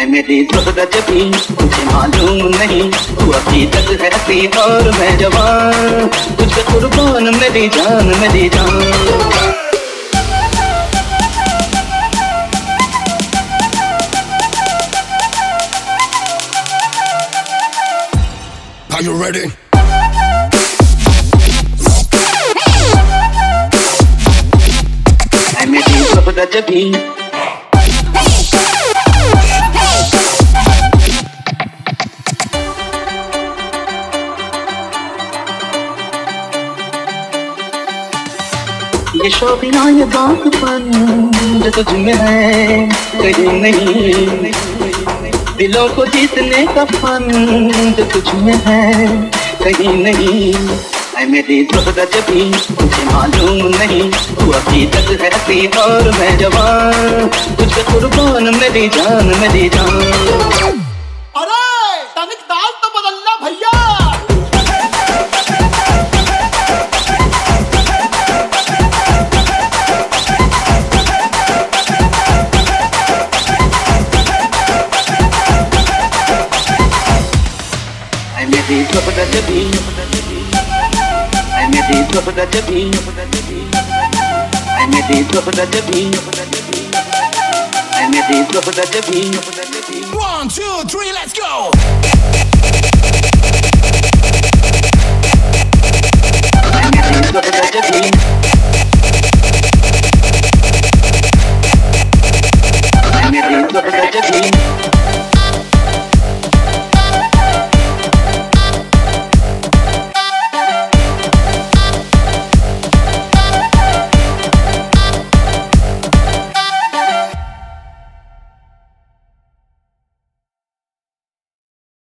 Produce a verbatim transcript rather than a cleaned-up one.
ऐ मेरी ज़रूरत भी तुझे मालूम नहीं, तू अभी तक है हसी और मैं जवान, तुझे कुर्बान मेरी जान मेरी जान। Are you ready? ऐ मेरी ज़रूरत भी ये शौकिया ये बातपन जो तुझ में है कहीं नहीं, दिलों को जीतने का फन जो तुझ में है कहीं नहीं। ऐ मेरी ज़रूरत भी तुझे मालूम नहीं, तू अभी तक है हसी और मैं जवान, तुझे कुर्बान मेरी जान मेरी जान। अरे तनिक दाल तो बदलना भैया। ऐ मेरी ज़रूरत भी ऐ मेरी ज़रूरत भी ऐ मेरी ज़रूरत भी ऐ मेरी ज़रूरत भी। One, two, three, let's go!